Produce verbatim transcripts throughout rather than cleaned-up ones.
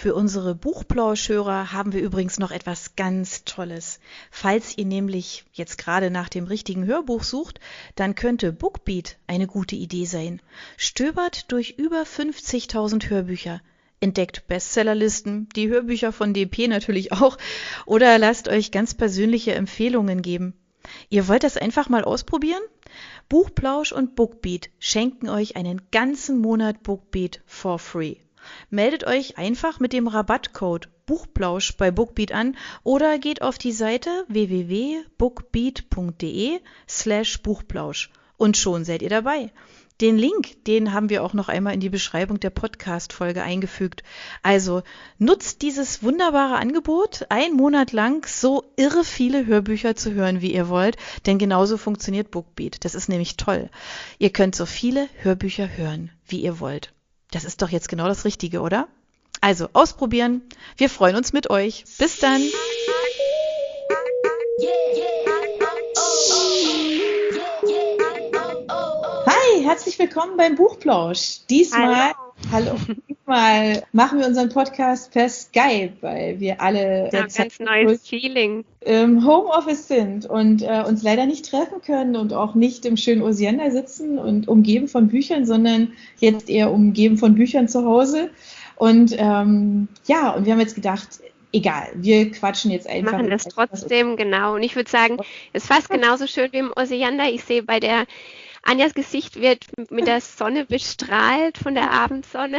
Für unsere Buchplauschhörer haben wir übrigens noch etwas ganz Tolles. Falls ihr nämlich jetzt gerade nach dem richtigen Hörbuch sucht, dann könnte Bookbeat eine gute Idee sein. Stöbert durch über fünfzigtausend Hörbücher. Entdeckt Bestsellerlisten, die Hörbücher von D P natürlich auch, oder lasst euch ganz persönliche Empfehlungen geben. Ihr wollt das einfach mal ausprobieren? Buchplausch und Bookbeat schenken euch einen ganzen Monat Bookbeat for free. Meldet euch einfach mit dem Rabattcode Buchplausch bei Bookbeat an oder geht auf die Seite w w w punkt bookbeat punkt de slash Buchplausch und schon seid ihr dabei. Den Link, den haben wir auch noch einmal in die Beschreibung der Podcast-Folge eingefügt. Also nutzt dieses wunderbare Angebot, einen Monat lang so irre viele Hörbücher zu hören, wie ihr wollt, denn genauso funktioniert Bookbeat. Das ist nämlich toll. Ihr könnt so viele Hörbücher hören, wie ihr wollt. Das ist doch jetzt genau das Richtige, oder? Also ausprobieren. Wir freuen uns mit euch. Bis dann. Hi, herzlich willkommen beim Buchplausch. Diesmal, hallo. hallo, diesmal machen wir unseren Podcast per Skype, weil wir alle ja, ganz neues Feeling im Homeoffice sind und äh, uns leider nicht treffen können und auch nicht im schönen Osiander sitzen und umgeben von Büchern, sondern jetzt eher umgeben von Büchern zu Hause. Und ähm, ja, und wir haben jetzt gedacht, egal, wir quatschen jetzt einfach. Wir machen das trotzdem, genau. Und ich würde sagen, es ist fast genauso schön wie im Osiander. Ich sehe bei der Anjas Gesicht wird mit der Sonne bestrahlt von der Abendsonne.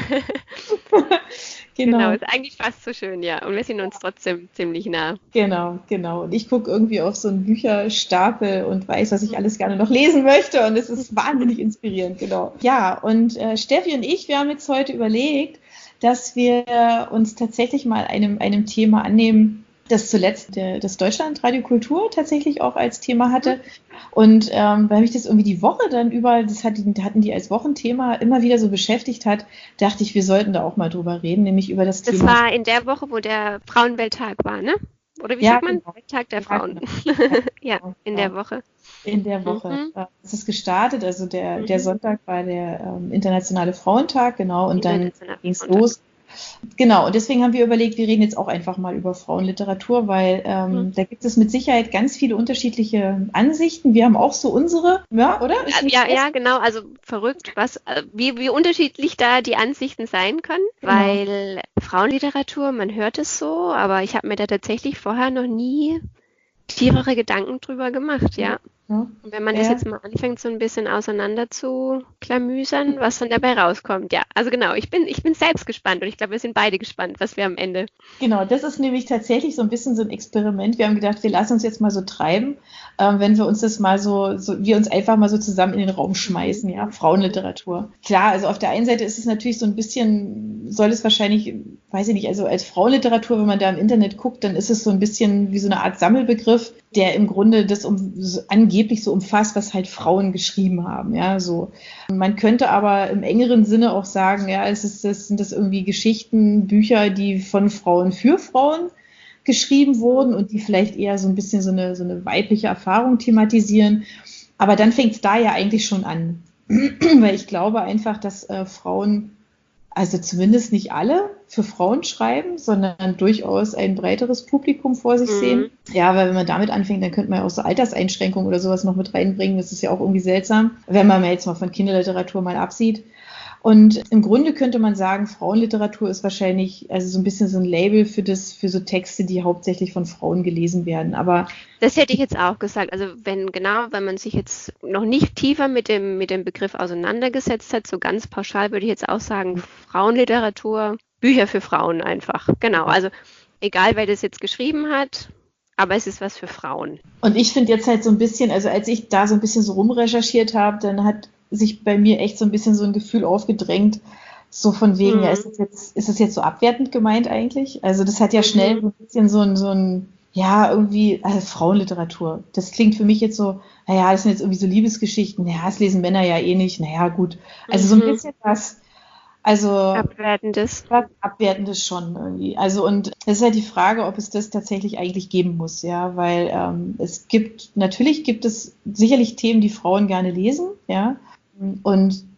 genau. genau, ist eigentlich fast so schön, ja. Und wir sind uns trotzdem ziemlich nah. Genau, genau. Und ich gucke irgendwie auf so einen Bücherstapel und weiß, was ich alles gerne noch lesen möchte. Und es ist wahnsinnig inspirierend, genau. Ja, und äh, Steffi und ich, wir haben jetzt heute überlegt, dass wir uns tatsächlich mal einem, einem Thema annehmen, das zuletzt der, das Deutschlandradio Kultur tatsächlich auch als Thema hatte. Und ähm, weil mich das irgendwie die Woche dann überall, das hat, hatten die als Wochenthema immer wieder so beschäftigt hat, dachte ich, wir sollten da auch mal drüber reden, nämlich über das, das Thema. Das war in der Woche, wo der Frauenwelttag war, ne? Oder wie ja, sagt man? Genau. Tag der Frauen. Ja, genau. ja, in der Woche. In der Woche. Mhm. Es ist gestartet, also der, Mhm. der Sonntag war der ähm, Internationale Frauentag, genau, und dann ging es los. Genau, und deswegen haben wir überlegt, wir reden jetzt auch einfach mal über Frauenliteratur, weil ähm, mhm. da gibt es mit Sicherheit ganz viele unterschiedliche Ansichten. Wir haben auch so unsere, ja, oder? Ja, ja, genau, also verrückt, was, wie, wie unterschiedlich da die Ansichten sein können, genau. Weil Frauenliteratur, man hört es so, aber ich habe mir da tatsächlich vorher noch nie tiefere Gedanken drüber gemacht, ja. Ja. Und wenn man ja. das jetzt mal anfängt, so ein bisschen auseinander zu klamüsern, was dann dabei rauskommt, ja. Also genau, ich bin, ich bin selbst gespannt und ich glaube, wir sind beide gespannt, was wir am Ende... Genau, das ist nämlich tatsächlich so ein bisschen so ein Experiment. Wir haben gedacht, wir lassen uns jetzt mal so treiben, ähm, wenn wir uns das mal so, so, wir uns einfach mal so zusammen in den Raum schmeißen, ja, Frauenliteratur. Klar, also auf der einen Seite ist es natürlich so ein bisschen, soll es wahrscheinlich, weiß ich nicht, also als Frauenliteratur, wenn man da im Internet guckt, dann ist es so ein bisschen wie so eine Art Sammelbegriff, der im Grunde das um, so angeblich so umfasst, was halt Frauen geschrieben haben, ja, so. Man könnte aber im engeren Sinne auch sagen, ja, es ist, das sind das irgendwie Geschichten, Bücher, die von Frauen für Frauen geschrieben wurden und die vielleicht eher so ein bisschen so eine, so eine weibliche Erfahrung thematisieren. Aber dann fängt es da ja eigentlich schon an, weil ich glaube einfach, dass äh, Frauen, also zumindest nicht alle für Frauen schreiben, sondern durchaus ein breiteres Publikum vor sich mhm. sehen. Ja, weil wenn man damit anfängt, dann könnte man ja auch so Alterseinschränkungen oder sowas noch mit reinbringen. Das ist ja auch irgendwie seltsam, wenn man jetzt mal von Kinderliteratur mal absieht. Und im Grunde könnte man sagen, Frauenliteratur ist wahrscheinlich also so ein bisschen so ein Label für das, für so Texte, die hauptsächlich von Frauen gelesen werden. Aber das hätte ich jetzt auch gesagt. Also wenn genau, wenn man sich jetzt noch nicht tiefer mit dem mit dem Begriff auseinandergesetzt hat, so ganz pauschal würde ich jetzt auch sagen, Frauenliteratur, Bücher für Frauen einfach. Genau. Also egal, wer das jetzt geschrieben hat. Aber es ist was für Frauen. Und ich finde jetzt halt so ein bisschen, also als ich da so ein bisschen so rumrecherchiert habe, dann hat sich bei mir echt so ein bisschen so ein Gefühl aufgedrängt, so von wegen, mhm. ja, ist das jetzt, ist das jetzt so abwertend gemeint eigentlich? Also das hat ja schnell so ein bisschen so ein, so ein, ja, irgendwie, also Frauenliteratur. Das klingt für mich jetzt so, naja, das sind jetzt irgendwie so Liebesgeschichten, naja, das lesen Männer ja eh nicht, naja, gut. Also so ein bisschen was, also Abwertendes. Was Abwertendes schon irgendwie. Also und es ist halt die Frage, ob es das tatsächlich eigentlich geben muss, ja, weil ähm, es gibt, natürlich gibt es sicherlich Themen, die Frauen gerne lesen, ja, und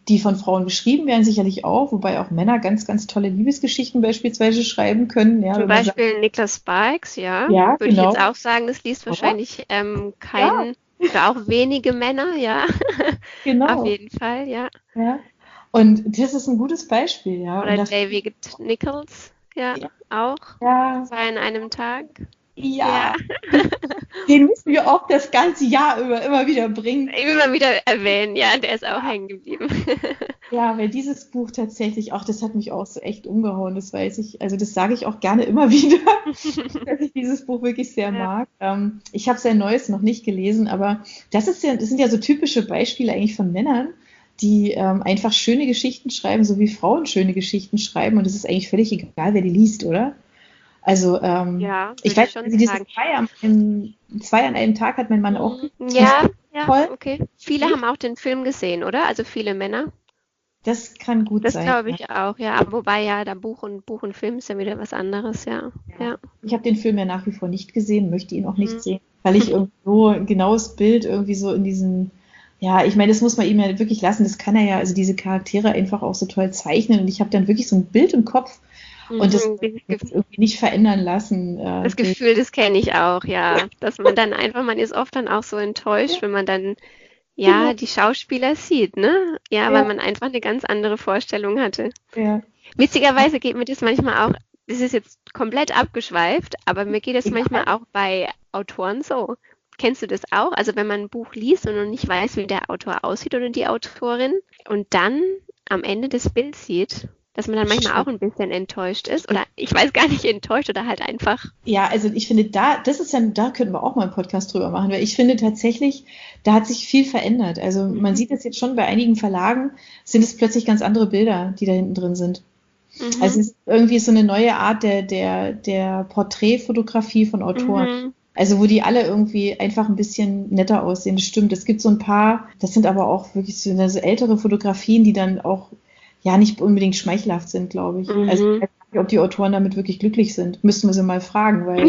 die von Frauen geschrieben werden, sicherlich auch, wobei auch Männer ganz, ganz tolle Liebesgeschichten beispielsweise schreiben können. Ja, Zum Beispiel sagt, Niklas Sparks, ja, ja würde genau. ich jetzt auch sagen, das liest wahrscheinlich ähm, kein, ja. oder auch wenige Männer, ja, genau. Auf jeden Fall, ja. ja. Und das ist ein gutes Beispiel, ja. Oder Und David Nichols, ja, ja. auch. Ja. Zwei in einem Tag. Ja. ja. Den müssen wir auch das ganze Jahr über immer wieder bringen. Immer wieder erwähnen, ja, der ist auch hängen geblieben. Ja, weil dieses Buch tatsächlich, auch das hat mich auch so echt umgehauen, das weiß ich. Also das sage ich auch gerne immer wieder, dass ich dieses Buch wirklich sehr ja. mag. Ähm, ich habe sein Neues noch nicht gelesen, aber das ist ja, das sind ja so typische Beispiele eigentlich von Männern, die ähm, einfach schöne Geschichten schreiben, so wie Frauen schöne Geschichten schreiben. Und es ist eigentlich völlig egal, wer die liest, oder? Also ähm, ja, ich weiß, also dieses zwei an, einem, zwei an einem Tag hat mein Mann auch. Ja, ja, toll. Okay. Viele haben auch den Film gesehen, oder? Also viele Männer. Das kann gut das sein. Das glaube ich ja. auch, ja. Aber wobei ja, da Buch und Buch und Film ist ja wieder was anderes, ja. ja. ja. Ich habe den Film ja nach wie vor nicht gesehen, möchte ihn auch nicht mhm. sehen, weil ich irgendwo ein genaues Bild irgendwie so in diesen, ja, ich meine, das muss man ihm ja wirklich lassen, das kann er ja, also diese Charaktere einfach auch so toll zeichnen und ich habe dann wirklich so ein Bild im Kopf, und das mhm, irgendwie nicht verändern lassen. Äh, das Gefühl, das kenne ich auch, ja. Dass man dann einfach, man ist oft dann auch so enttäuscht, wenn man dann, ja, die Schauspieler sieht, ne? Ja, ja, weil man einfach eine ganz andere Vorstellung hatte. Ja. Witzigerweise geht mir das manchmal auch, das ist jetzt komplett abgeschweift, aber mir geht es manchmal auch bei Autoren so. Kennst du das auch? Also wenn man ein Buch liest und noch nicht weiß, wie der Autor aussieht oder die Autorin und dann am Ende das Bild sieht, dass man dann manchmal auch ein bisschen enttäuscht ist oder ich weiß gar nicht, enttäuscht oder halt einfach. Ja, also ich finde, da, das ist ja, da könnten wir auch mal einen Podcast drüber machen, weil ich finde tatsächlich, da hat sich viel verändert. Also man mhm. sieht das jetzt schon bei einigen Verlagen, sind es plötzlich ganz andere Bilder, die da hinten drin sind. Mhm. Also es ist irgendwie so eine neue Art der, der, der Porträtfotografie von Autoren. Mhm. Also wo die alle irgendwie einfach ein bisschen netter aussehen, das stimmt. Es gibt so ein paar, das sind aber auch wirklich so, so ältere Fotografien, die dann auch ja nicht unbedingt schmeichelhaft sind, glaube ich. Mhm. Also ich weiß nicht, ob die Autoren damit wirklich glücklich sind. Müssten wir sie mal fragen, weil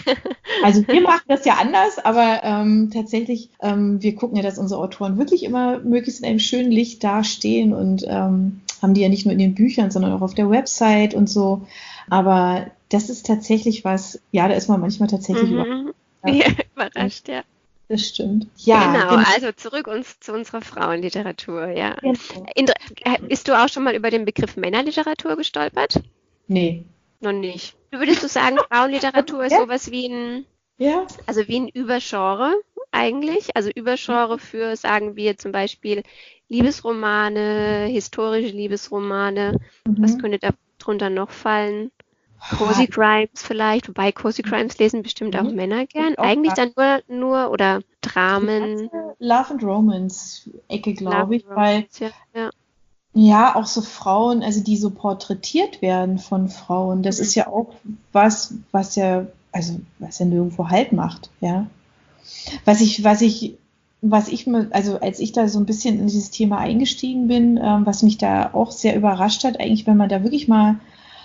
also wir machen das ja anders, aber ähm, tatsächlich, ähm, wir gucken ja, dass unsere Autoren wirklich immer möglichst in einem schönen Licht dastehen und ähm, haben die ja nicht nur in den Büchern, sondern auch auf der Website und so. Aber das ist tatsächlich was, ja, da ist man manchmal tatsächlich mhm. überrascht. Ja, überrascht, ja. Das stimmt. Ja, genau, genau, also zurück uns zu unserer Frauenliteratur, ja. Genau. In, bist du auch schon mal über den Begriff Männerliteratur gestolpert? Nee. Noch nicht. Würdest du sagen, Frauenliteratur ist ja. sowas wie ein, ja. also wie ein Übergenre eigentlich? Also Übergenre für, sagen wir zum Beispiel, Liebesromane, historische Liebesromane. Mhm. Was könnte darunter noch fallen? Cozy Crimes vielleicht, wobei Cozy Crimes lesen bestimmt auch mhm. Männer gern. Auch Eigentlich dann nur, nur oder Dramen. Love and Romance Ecke, glaube ich, weil ja, ja. ja, auch so Frauen, also die so porträtiert werden von Frauen, das mhm. ist ja auch was, was ja, also was ja nirgendwo Halt macht, ja. Was ich, was ich, was ich, also als ich da so ein bisschen in dieses Thema eingestiegen bin, ähm, was mich da auch sehr überrascht hat, eigentlich, wenn man da wirklich mal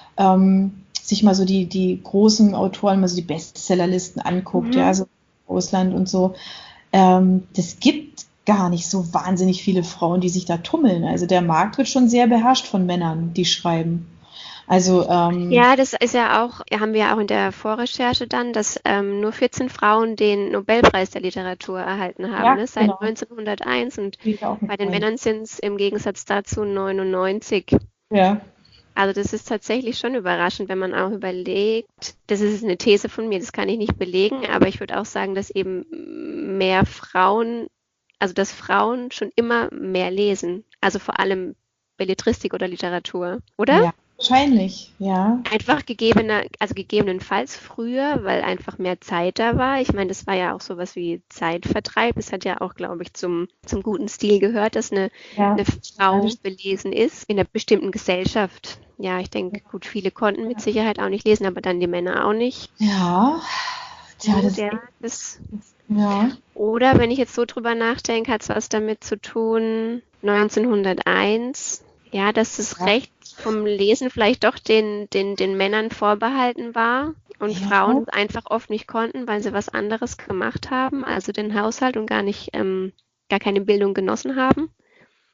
ähm, sich mal so die, die großen Autoren, mal so die Bestsellerlisten anguckt, mhm. ja, so Ausland und so, ähm, das gibt gar nicht so wahnsinnig viele Frauen, die sich da tummeln. Also der Markt wird schon sehr beherrscht von Männern, die schreiben. Also ähm, ja, das ist ja auch, haben wir ja auch in der Vorrecherche dann, dass ähm, nur vierzehn Frauen den Nobelpreis der Literatur erhalten haben, ja, ne, seit genau. neunzehnhunderteins und bei den Männern sind es im Gegensatz dazu neunundneunzig. Ja. Also das ist tatsächlich schon überraschend, wenn man auch überlegt, das ist eine These von mir, das kann ich nicht belegen, aber ich würde auch sagen, dass eben mehr Frauen, also dass Frauen schon immer mehr lesen, also vor allem Belletristik oder Literatur, oder? Ja, wahrscheinlich, ja. Einfach gegebener, also gegebenenfalls früher, weil einfach mehr Zeit da war. Ich meine, das war ja auch sowas wie Zeitvertreib. Es hat ja auch, glaube ich, zum, zum guten Stil gehört, dass eine, ja. eine Frau belesen ist in einer bestimmten Gesellschaft. Ja, ich denke, gut, viele konnten mit Sicherheit auch nicht lesen, aber dann die Männer auch nicht. Ja, Tja, das, ja, das ja. Oder wenn ich jetzt so drüber nachdenke, hat es was damit zu tun, neunzehnhunderteins, ja, dass das ja. Recht vom Lesen vielleicht doch den, den, den Männern vorbehalten war und ja. Frauen es einfach oft nicht konnten, weil sie was anderes gemacht haben, also den Haushalt und gar nicht, ähm, gar keine Bildung genossen haben.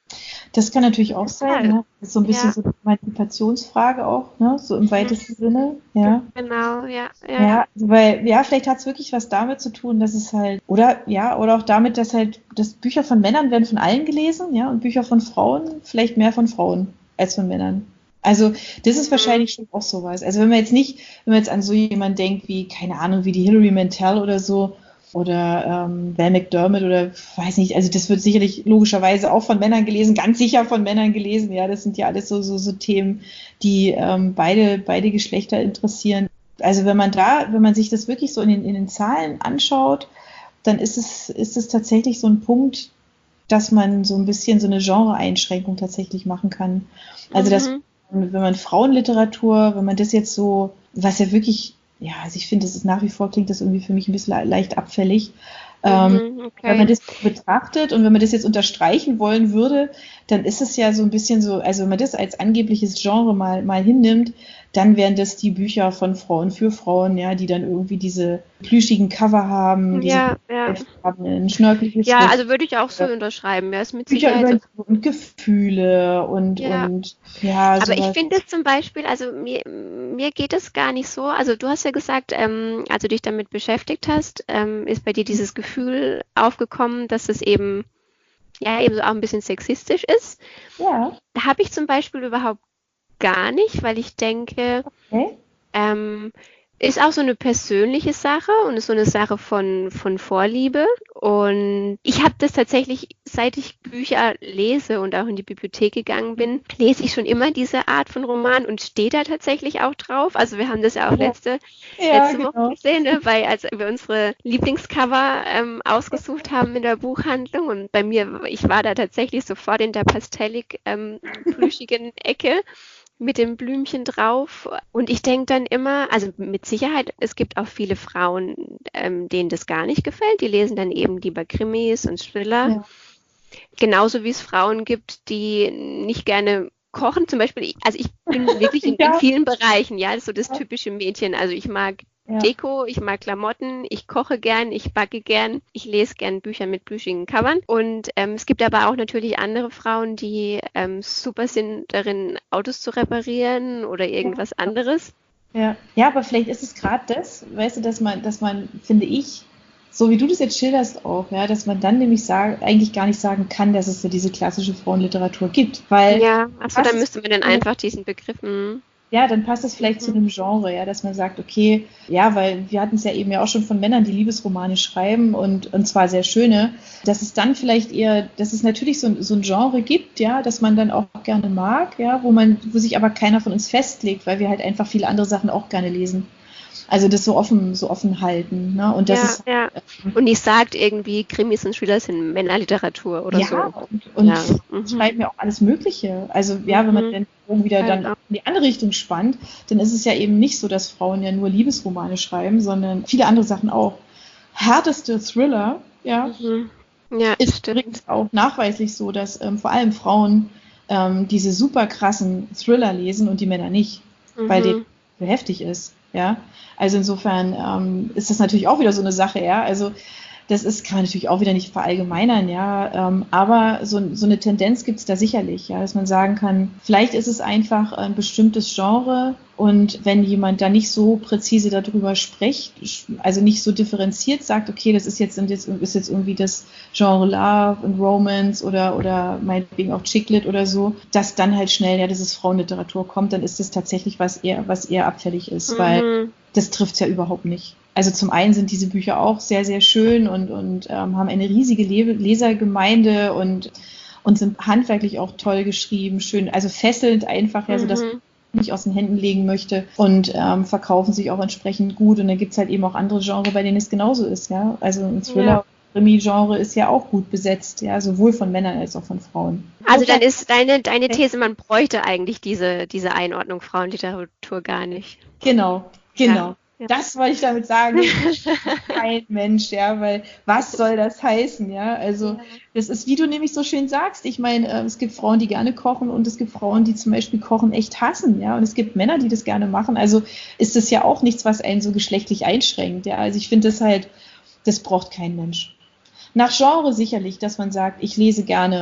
Das kann natürlich auch sein, ne? Das ist so ein bisschen Ja. so eine Emanzipationsfrage auch, ne? So im weitesten Sinne, ja. Genau, ja, ja. Ja, also weil, ja, vielleicht hat es wirklich was damit zu tun, dass es halt, oder ja, oder auch damit, dass halt, dass Bücher von Männern werden von allen gelesen, ja, und Bücher von Frauen vielleicht mehr von Frauen als von Männern. Also das ist wahrscheinlich schon auch sowas. Also wenn man jetzt nicht, wenn man jetzt an so jemanden denkt wie, keine Ahnung, wie die Hilary Mantel oder so, oder ähm, Val McDermott oder weiß nicht, also das wird sicherlich logischerweise auch von Männern gelesen, ganz sicher von Männern gelesen, ja, das sind ja alles so, so, so Themen, die ähm, beide, beide Geschlechter interessieren. Also wenn man da, wenn man sich das wirklich so in den, in den Zahlen anschaut, dann ist es, ist es tatsächlich so ein Punkt, dass man so ein bisschen so eine Genre-Einschränkung tatsächlich machen kann. Also dass, Mhm. wenn man Frauenliteratur, wenn man das jetzt so, was ja wirklich, ja, also ich finde, das ist nach wie vor, klingt das irgendwie für mich ein bisschen le- leicht abfällig. Ähm, Mhm, wenn man okay. das betrachtet und wenn man das jetzt unterstreichen wollen würde, dann ist es ja so ein bisschen so, also wenn man das als angebliches Genre mal, mal hinnimmt, dann wären das die Bücher von Frauen für Frauen, ja, die dann irgendwie diese plüschigen Cover haben, diese Ja, ja. haben ein schnörkliche Ja, Schrift, also würde ich auch so unterschreiben. Ja, ist mit Bücher Sicherheit über so. Liebe und Gefühle und, Ja, und ja, aber ich sowas. finde es zum Beispiel, also mir, mir geht es gar nicht so. Also du hast ja gesagt, ähm, als du dich damit beschäftigt hast, ähm, ist bei dir dieses Gefühl aufgekommen, dass es eben, ja, eben so auch ein bisschen sexistisch ist. Ja, Da habe ich zum Beispiel überhaupt gar nicht, weil ich denke, okay. Ähm, ist auch so eine persönliche Sache und ist so eine Sache von, von Vorliebe. Und ich habe das tatsächlich, seit ich Bücher lese und auch in die Bibliothek gegangen bin, lese ich schon immer diese Art von Roman und stehe da tatsächlich auch drauf. Also wir haben das ja auch Ja, letzte, ja, letzte Woche genau. gesehen, ne, weil als wir unsere Lieblingscover ähm, ausgesucht haben in der Buchhandlung und bei mir, ich war da tatsächlich sofort in der pastellig ähm, plüschigen Ecke mit dem Blümchen drauf. Und ich denke dann immer, also mit Sicherheit, es gibt auch viele Frauen, ähm, denen das gar nicht gefällt. Die lesen dann eben lieber Krimis und Thriller. Ja, Genauso wie es Frauen gibt, die nicht gerne kochen. Zum Beispiel, ich, also ich bin wirklich in, in ja, vielen Bereichen, ja, das ist so das typische Mädchen. Also ich mag ja. Deko, ich mag Klamotten, ich koche gern, ich backe gern, ich lese gern Bücher mit plüschigen Covern. Und ähm, es gibt aber auch natürlich andere Frauen, die ähm, super sind darin, Autos zu reparieren oder irgendwas anderes. Ja, ja, aber vielleicht ist es gerade das, weißt du, dass man, dass man, finde ich, so wie du das jetzt schilderst auch, ja, dass man dann nämlich sagen, eigentlich gar nicht sagen kann, dass es so diese klassische Frauenliteratur gibt, weil Ja, achso, was dann ist müsste man dann einfach diesen Begriff. mm, ja, dann passt es vielleicht zu Mhm. einem Genre, ja, dass man sagt, okay, ja, weil wir hatten es ja eben ja auch schon von Männern, die Liebesromane schreiben und, und zwar sehr schöne, dass es dann vielleicht eher, dass es natürlich so, ein- so ein Genre gibt, ja, dass man dann auch gerne mag, ja, wo man, wo sich aber keiner von uns festlegt, weil wir halt einfach viele andere Sachen auch gerne lesen. Also das so offen, so offen halten, ne? Und das Ja, ist ja. Und nicht sagt irgendwie, Krimis und Thriller sind Männerliteratur oder ja, so. und, und Ja. Mhm. schreiben ja auch alles Mögliche. Also ja, wenn man Mhm. den Bogen wieder dann Genau. in die andere Richtung spannt, dann ist es ja eben nicht so, dass Frauen ja nur Liebesromane schreiben, sondern viele andere Sachen auch. Härteste Thriller, ja, Mhm. Ja, ist stimmt. übrigens auch nachweislich so, dass ähm, vor allem Frauen ähm, diese super krassen Thriller lesen und die Männer nicht, weil denen Mhm. so heftig ist, ja. Also insofern ähm, ist das natürlich auch wieder so eine Sache, ja. Also das ist, kann man natürlich auch wieder nicht verallgemeinern, ja, ähm, aber so, so eine Tendenz gibt es da sicherlich, ja, dass man sagen kann, vielleicht ist es einfach ein bestimmtes Genre und wenn jemand da nicht so präzise darüber spricht, also nicht so differenziert sagt, okay, das ist jetzt, ist jetzt irgendwie das Genre Love und Romance oder, oder meinetwegen auch Chick-Lit oder so, dass dann halt schnell, ja, das ist Frauenliteratur kommt, dann ist das tatsächlich was eher, was eher abfällig ist, weil Mhm. das trifft es ja überhaupt nicht. Also zum einen sind diese Bücher auch sehr, sehr schön und, und ähm, haben eine riesige Le Lesergemeinde und, und sind handwerklich auch toll geschrieben, schön, also fesselnd einfach, ja, so dass Mhm. man nicht aus den Händen legen möchte und ähm, verkaufen sich auch entsprechend gut. Und dann gibt es halt eben auch andere Genres, bei denen es genauso ist, ja. Also ein Ja. Thriller, Krimi-Genre ist ja auch gut besetzt, ja, sowohl von Männern als auch von Frauen. Also Insofern, dann ist deine, deine These, man bräuchte eigentlich diese, diese Einordnung Frauenliteratur gar nicht. genau, Ja. genau. Ja. Das wollte ich damit sagen. Das kein Mensch, ja, weil was soll das heißen, ja? Also Ja. das ist, wie du nämlich so schön sagst, ich meine, äh, es gibt Frauen, die gerne kochen und es gibt Frauen, die zum Beispiel Kochen echt hassen, ja, und es gibt Männer, die das gerne machen, also ist das ja auch nichts, was einen so geschlechtlich einschränkt, ja, also ich finde das halt, das braucht kein Mensch. Nach Genre sicherlich, dass man sagt, ich lese gerne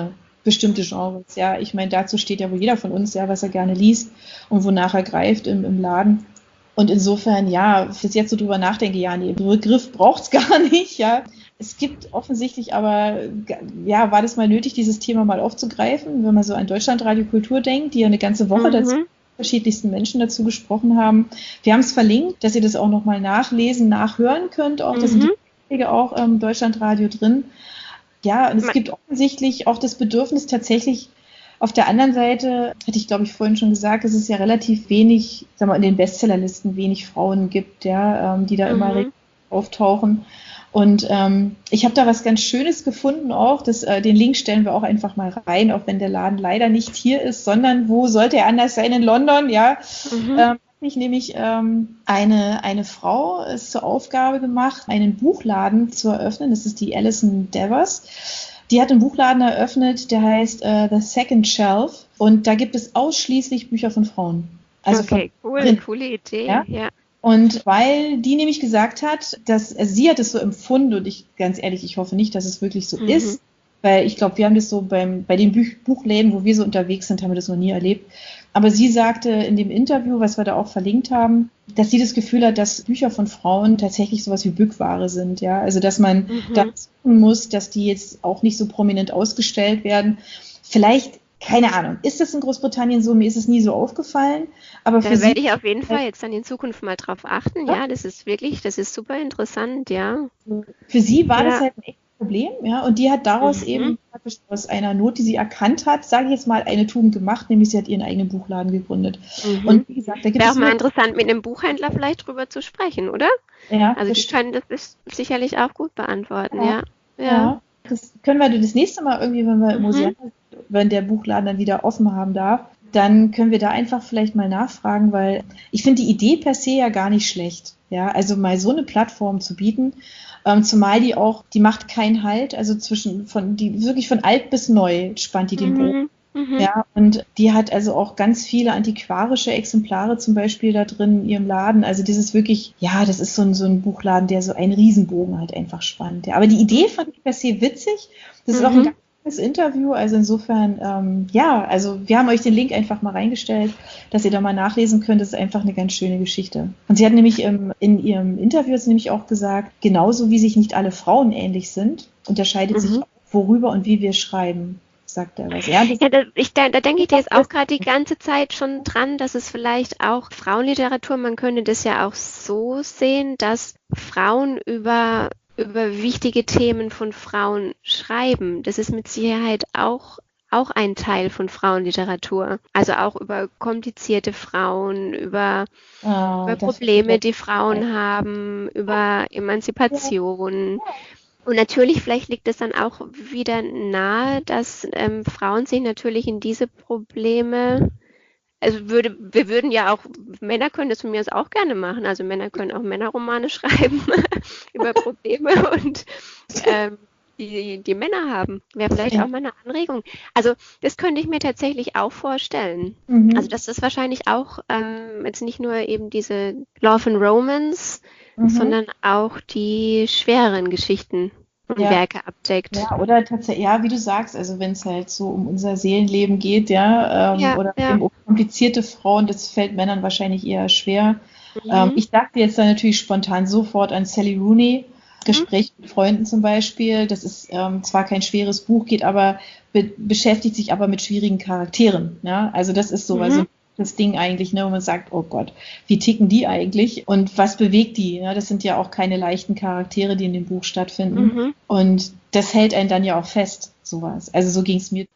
bestimmte Genres. Ja, ich meine, dazu steht ja wohl jeder von uns, ja, was er gerne liest und wonach er greift im, im Laden. Und insofern, ja, bis jetzt so drüber nachdenke, ja, nee, Begriff braucht es gar nicht, ja. Es gibt offensichtlich aber, ja, war das mal nötig, dieses Thema mal aufzugreifen, wenn man so an Deutschlandradio Kultur denkt, die ja eine ganze Woche mhm. dazu unterschiedlichsten Menschen dazu gesprochen haben. Wir haben es verlinkt, dass ihr das auch nochmal nachlesen, nachhören könnt. Auch, mhm. da sind die Beiträge auch im ähm, Deutschlandradio drin. Ja, und es gibt offensichtlich auch das Bedürfnis tatsächlich, auf der anderen Seite, hatte ich glaube ich vorhin schon gesagt, dass es ja relativ wenig, sagen wir in den Bestsellerlisten wenig Frauen gibt, ja, ähm, die da mhm. immer auftauchen. Und ähm, ich habe da was ganz Schönes gefunden auch, das, äh, den Link stellen wir auch einfach mal rein, auch wenn der Laden leider nicht hier ist, sondern wo sollte er anders sein, in London, ja. Mhm. Ähm, ich nämlich ähm, eine, eine Frau ist zur Aufgabe gemacht, einen Buchladen zu eröffnen, das ist die Alison Devers. Die hat einen Buchladen eröffnet, der heißt äh, The Second Shelf und da gibt es ausschließlich Bücher von Frauen. Also okay, von cool, drin. Coole Idee, ja. ja. Und weil die nämlich gesagt hat, dass also sie hat es so empfunden und ich, ganz ehrlich, ich hoffe nicht, dass es wirklich so mhm. ist, weil ich glaube, wir haben das so beim, bei den Buch, Buchläden, wo wir so unterwegs sind, haben wir das noch nie erlebt. Aber sie sagte in dem Interview, was wir da auch verlinkt haben, dass sie das Gefühl hat, dass Bücher von Frauen tatsächlich sowas wie Bückware sind, ja. Also, dass man mhm. da suchen muss, dass die jetzt auch nicht so prominent ausgestellt werden. Vielleicht, keine Ahnung, ist das in Großbritannien so? Mir ist es nie so aufgefallen. Aber da werde ich auf jeden Fall jetzt dann in Zukunft mal drauf achten. Ja, das ist wirklich, das ist super interessant, ja. Für sie war ja. das halt ein echtes Problem, ja. Und die hat daraus mhm. eben praktisch aus einer Not, die sie erkannt hat, sage ich jetzt mal, eine Tugend gemacht, nämlich sie hat ihren eigenen Buchladen gegründet. Mhm. Und wie gesagt, da gibt Wäre es auch mal interessant, mit einem Buchhändler vielleicht drüber zu sprechen, oder? Ja. Also die können das sicherlich auch gut beantworten, ja. Ja. ja. ja. Das können wir das nächste Mal irgendwie, wenn wir im mhm. Museum, wenn der Buchladen dann wieder offen haben darf, dann können wir da einfach vielleicht mal nachfragen, weil ich finde die Idee per se ja gar nicht schlecht. Ja, also mal so eine Plattform zu bieten, ähm, zumal die auch, die macht keinen Halt, also zwischen von, die wirklich von alt bis neu spannt die den Bogen. Mhm. Ja, und die hat also auch ganz viele antiquarische Exemplare zum Beispiel da drin in ihrem Laden. Also das ist wirklich, ja, das ist so ein, so ein Buchladen, der so einen Riesenbogen halt einfach spannt. Ja, aber die Idee fand ich per se witzig. Das mhm. ist auch ein ganz das Interview, also insofern, ähm, ja, also wir haben euch den Link einfach mal reingestellt, dass ihr da mal nachlesen könnt, das ist einfach eine ganz schöne Geschichte. Und sie hat nämlich ähm, in ihrem Interview jetzt nämlich auch gesagt, genauso wie sich nicht alle Frauen ähnlich sind, unterscheidet mhm. sich auch, worüber und wie wir schreiben, sagt er was. Ja, ja, da, ich, da, da denke ich dir jetzt auch gerade die ganze Zeit schon dran, dass es vielleicht auch Frauenliteratur, man könnte das ja auch so sehen, dass Frauen über über wichtige Themen von Frauen schreiben. Das ist mit Sicherheit auch, auch ein Teil von Frauenliteratur. Also auch über komplizierte Frauen, über, oh, über Probleme, die Frauen haben, über Emanzipation. Und natürlich, vielleicht liegt es dann auch wieder nahe, dass ähm, Frauen sich natürlich in diese Probleme, also würde, wir würden ja auch, Männer können das von mir aus auch gerne machen, also Männer können auch Männerromane schreiben über Probleme und ähm, die, die Männer haben. Wäre vielleicht auch mal eine Anregung. Also das könnte ich mir tatsächlich auch vorstellen. Mhm. Also dass das wahrscheinlich auch ähm, jetzt nicht nur eben diese Love and Romance, mhm. sondern auch die schwereren Geschichten und ja. Werke abdeckt. Ja, oder tatsächlich, ja, wie du sagst, also wenn es halt so um unser Seelenleben geht, ja, ähm, ja oder ja. eben um komplizierte Frauen, das fällt Männern wahrscheinlich eher schwer. Mhm. Ähm, ich dachte jetzt dann natürlich spontan sofort an Sally Rooney, Gespräch mhm. mit Freunden zum Beispiel. Das ist ähm, zwar kein schweres Buch, geht aber, be- beschäftigt sich aber mit schwierigen Charakteren. Ja? Also das ist so, mhm. also das Ding eigentlich, ne, wo man sagt, oh Gott, wie ticken die eigentlich und was bewegt die? Ja, das sind ja auch keine leichten Charaktere, die in dem Buch stattfinden. Mhm. Und das hält einen dann ja auch fest, sowas. Also so ging es mir.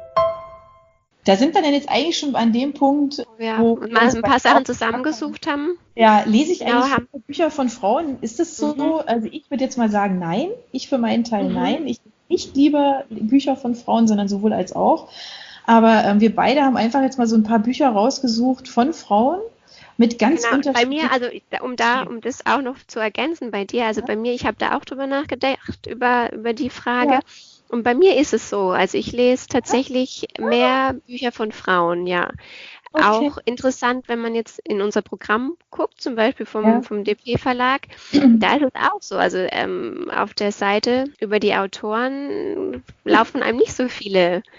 Da sind wir dann jetzt eigentlich schon an dem Punkt, ja, wo wir mal ein paar Sachen zusammengesucht haben. Ja, lese ich eigentlich ja, Bücher von Frauen? Ist das so? Mhm. Also ich würde jetzt mal sagen, nein. Ich für meinen Teil mhm. nein. Ich nicht lieber Bücher von Frauen, sondern sowohl als auch. Aber ähm, wir beide haben einfach jetzt mal so ein paar Bücher rausgesucht von Frauen mit ganz genau, unterschiedlichen... Bei mir, also um da, um das auch noch zu ergänzen bei dir, also ja. bei mir, ich habe da auch drüber nachgedacht, über, über die Frage. Ja. Und bei mir ist es so, also ich lese tatsächlich ja. mehr Bücher von Frauen, ja. Okay. Auch interessant, wenn man jetzt in unser Programm guckt, zum Beispiel vom, ja. vom D P-Verlag, da ist es auch so. Also ähm, auf der Seite über die Autoren laufen einem nicht so viele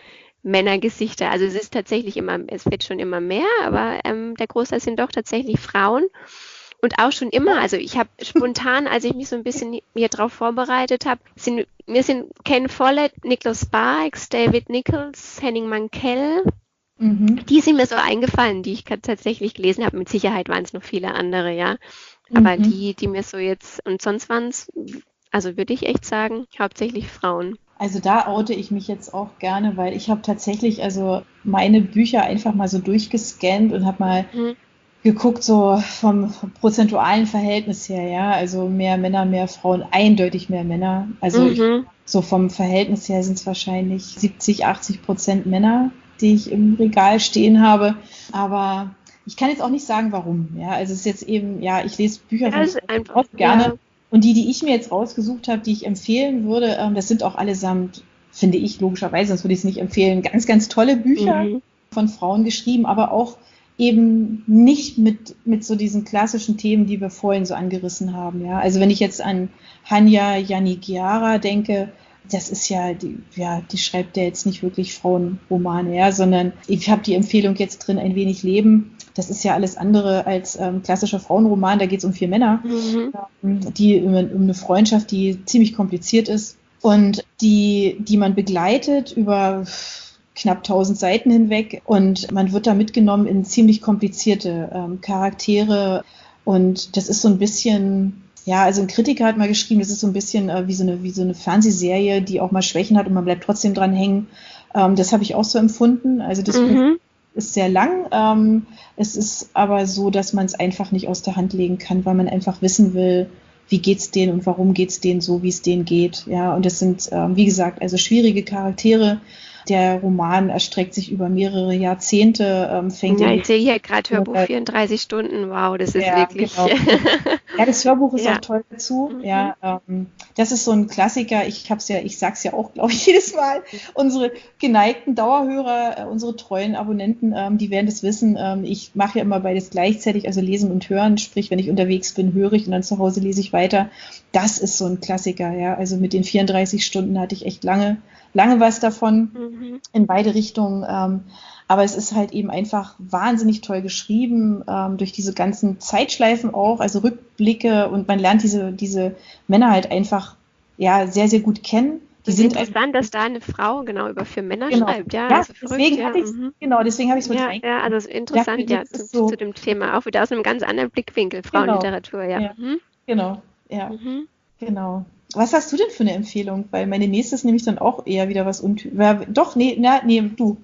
Männergesichter. Also es ist tatsächlich immer, es wird schon immer mehr, aber ähm, der Großteil sind doch tatsächlich Frauen. Und auch schon immer, also ich habe spontan, als ich mich so ein bisschen hier drauf vorbereitet habe, sind, mir sind Ken Follett, Nicholas Sparks, David Nichols, Henning Mankell, Mhm. die sind mir so eingefallen, die ich tatsächlich gelesen habe. Mit Sicherheit waren es noch viele andere, ja. Aber Mhm. die, die mir so jetzt, und sonst waren es, also würde ich echt sagen, hauptsächlich Frauen. Also da oute ich mich jetzt auch gerne, weil ich habe tatsächlich also meine Bücher einfach mal so durchgescannt und habe mal Mhm. geguckt, so vom prozentualen Verhältnis her, ja, also mehr Männer, mehr Frauen, eindeutig mehr Männer. Also ich, Mhm. so vom Verhältnis her sind es wahrscheinlich siebzig, achtzig Prozent Männer, die ich im Regal stehen habe. Aber ich kann jetzt auch nicht sagen, warum. Ja, also es ist jetzt eben, ja, ich lese Bücher Ja, von ist Frauen einfach, auch ja. gerne. Und die, die ich mir jetzt rausgesucht habe, die ich empfehlen würde, ähm, das sind auch allesamt, finde ich logischerweise, sonst würde ich es nicht empfehlen, ganz, ganz tolle Bücher Mhm. von Frauen geschrieben, aber auch eben nicht mit, mit so diesen klassischen Themen, die wir vorhin so angerissen haben. Ja? Also wenn ich jetzt an Hanya Yannigiara denke, das ist ja, die, ja, die schreibt ja jetzt nicht wirklich Frauenromane, ja, sondern ich habe die Empfehlung jetzt drin, Ein wenig Leben. Das ist ja alles andere als ähm, klassischer Frauenroman. Da geht es um vier Männer, Mhm. ähm, die um, um eine Freundschaft, die ziemlich kompliziert ist und die, die man begleitet über knapp tausend Seiten hinweg und man wird da mitgenommen in ziemlich komplizierte ähm, Charaktere und das ist so ein bisschen, ja, also ein Kritiker hat mal geschrieben, das ist so ein bisschen äh, wie so eine, wie so eine Fernsehserie, die auch mal Schwächen hat und man bleibt trotzdem dran hängen. Ähm, das habe ich auch so empfunden. Also das Buch Mhm. ist sehr lang. Ähm, es ist aber so, dass man es einfach nicht aus der Hand legen kann, weil man einfach wissen will, wie geht's denen und warum geht's denen so, wie es denen geht. Ja, und das sind, ähm, wie gesagt, also schwierige Charaktere. Der Roman erstreckt sich über mehrere Jahrzehnte, ähm, fängt Ja, in ich den sehe hier gerade Hörbuch vierunddreißig Stunden. Wow, das ist ja, wirklich. genau. Ja, das Hörbuch ist auch Ja. toll dazu. Mhm. Ja, ähm, das ist so ein Klassiker. Ich hab's ja, ich sag's ja auch, glaube ich, jedes Mal. Unsere geneigten Dauerhörer, äh, unsere treuen Abonnenten, ähm, die werden das wissen. Ähm, ich mache ja immer beides gleichzeitig, also lesen und hören. Sprich, wenn ich unterwegs bin, höre ich und dann zu Hause lese ich weiter. Das ist so ein Klassiker, ja. Also mit den vierunddreißig Stunden hatte ich echt lange, lange was davon Mhm. in beide Richtungen. Ähm, aber es ist halt eben einfach wahnsinnig toll geschrieben, ähm, durch diese ganzen Zeitschleifen auch, also Rückblicke und man lernt diese, diese Männer halt einfach ja, sehr, sehr gut kennen. Die Und sind einfach, interessant, dass da eine Frau genau über vier Männer genau. schreibt. Ja, Ja, also verrückt, deswegen ja. hatte ich es, Mhm. genau, deswegen habe ich es mit Ja, ja, reingenommen. also Ich dachte, interessant, ja, das zu, ist zu so, dem Thema. Auch wieder aus einem ganz anderen Blickwinkel, genau, Frauenliteratur, ja. ja, Mhm. genau, ja, Mhm. genau. Was hast du denn für eine Empfehlung? Weil meine nächste ist nämlich dann auch eher wieder was untypisches. Doch, nee, na, nee, du.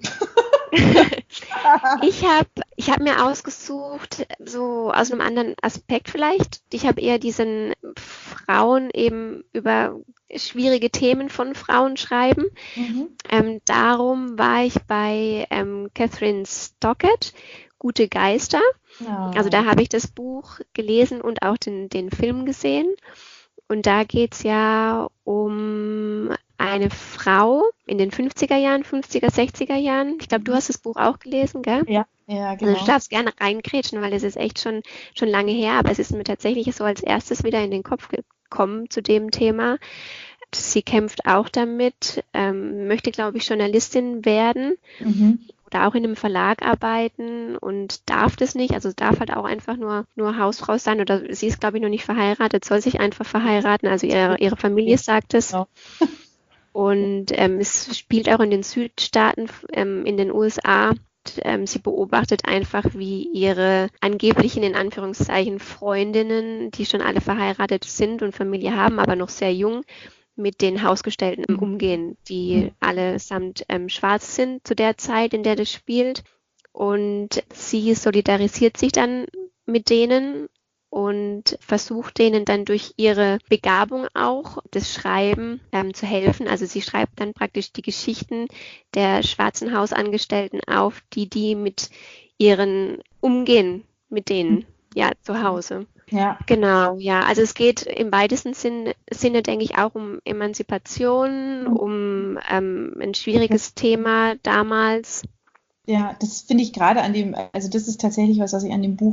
Ich habe ich hab mir ausgesucht, so aus einem anderen Aspekt vielleicht. Ich habe eher diesen Frauen eben über schwierige Themen von Frauen schreiben. Mhm. Ähm, darum war ich bei ähm, Catherine Stockett, Gute Geister. Also Ja. da habe ich das Buch gelesen und auch den, den Film gesehen. Und da geht es ja um eine Frau in den fünfziger Jahren, fünfziger, sechziger Jahren. Ich glaube, du Mhm. hast das Buch auch gelesen, gell? Ja, ja, Also du genau. darfst gerne reingrätschen, weil es ist echt schon, schon lange her, aber es ist mir tatsächlich so als erstes wieder in den Kopf gekommen zu dem Thema. Sie kämpft auch damit, ähm, möchte, glaube ich, Journalistin werden Mhm. oder auch in einem Verlag arbeiten und darf das nicht. Also darf halt auch einfach nur, nur Hausfrau sein oder sie ist, glaube ich, noch nicht verheiratet, soll sich einfach verheiraten. Also ihre, ihre Familie sagt es. Genau. Und ähm, es spielt auch in den Südstaaten, ähm, in den U S A. Ähm, sie beobachtet einfach, wie ihre angeblichen, in Anführungszeichen, Freundinnen, die schon alle verheiratet sind und Familie haben, aber noch sehr jung, mit den Hausgestellten im Umgehen, die allesamt ähm, schwarz sind zu der Zeit, in der das spielt. Und sie solidarisiert sich dann mit denen und versucht denen dann durch ihre Begabung auch, das Schreiben, ähm, zu helfen. Also sie schreibt dann praktisch die Geschichten der schwarzen Hausangestellten auf, die die mit ihren umgehen, mit denen, ja, zu Hause. Ja, Genau, ja. Also es geht im weitesten Sinn, Sinne, denke ich, auch um Emanzipation, um ähm, ein schwieriges Thema damals. ja, das finde ich gerade an dem, also das ist tatsächlich was, was ich an dem Buch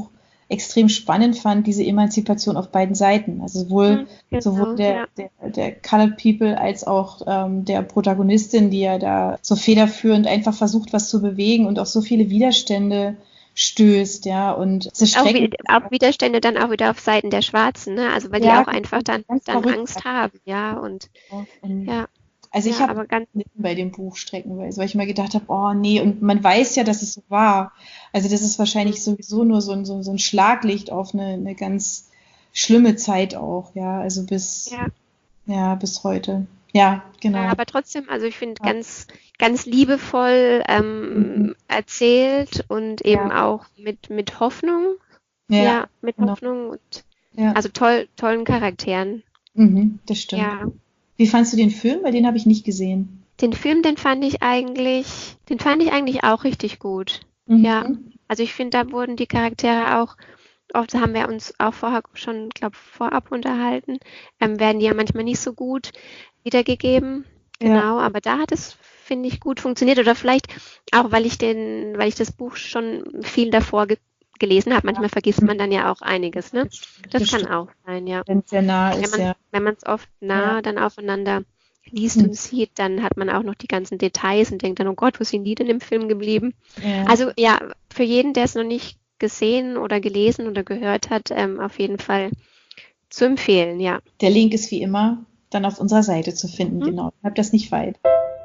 extrem spannend fand, diese Emanzipation auf beiden Seiten. Also sowohl, Mhm, genau, sowohl der, ja. der, der Colored People als auch ähm, der Protagonistin, die ja da so federführend einfach versucht, was zu bewegen und auf so viele Widerstände stößt, ja, und es ist Auch, schrecklich. wi- auch Widerstände dann auch wieder auf Seiten der Schwarzen, ne? Also weil die Ja, auch einfach dann, ganz dann verrückt. Angst haben, ja, und Und ja, also ich ja, habe aber ganz, bei dem Buch streckenweise, weil ich mir gedacht habe, oh nee, und man weiß ja, dass es so war. Also das ist wahrscheinlich sowieso nur so ein, so, so ein Schlaglicht auf eine, eine ganz schlimme Zeit auch, ja, also bis, ja. ja, bis heute. Ja, Ja, genau. aber trotzdem, also ich finde Ja. ganz, ganz liebevoll Mhm. ähm, erzählt und eben Ja, auch mit, mit Hoffnung. ja, Ja, mit genau. Hoffnung und Ja, also toll, tollen Charakteren. mhm, das stimmt. Ja. Wie fandst du den Film? Weil den habe ich nicht gesehen. Den Film, den fand ich eigentlich, den fand ich eigentlich auch richtig gut. Ja. Mhm. Also ich finde, da wurden die Charaktere auch, oft haben wir uns auch vorher schon, glaube vorab unterhalten, ähm, werden die ja manchmal nicht so gut wiedergegeben. Ja, Genau, aber da hat es, finde ich, gut funktioniert. Oder vielleicht auch, weil ich den, weil ich das Buch schon viel davor ge gelesen habe. Manchmal vergisst mhm, man dann ja auch einiges, ne? das stimmt. Das Das kann stimmt. auch sein, ja. Wenn es sehr nah Wenn ist, man, ja. wenn man es oft Ja. nah dann aufeinander liest Mhm. und sieht, dann hat man auch noch die ganzen Details und denkt dann, oh Gott, wo sind die denn im Film geblieben? Ja. Also ja, für jeden, der es noch nicht gesehen oder gelesen oder gehört hat, ähm, auf jeden Fall zu empfehlen, ja. Der Link ist wie immer dann auf unserer Seite zu finden, Mhm. genau. Ich habe das nicht weit.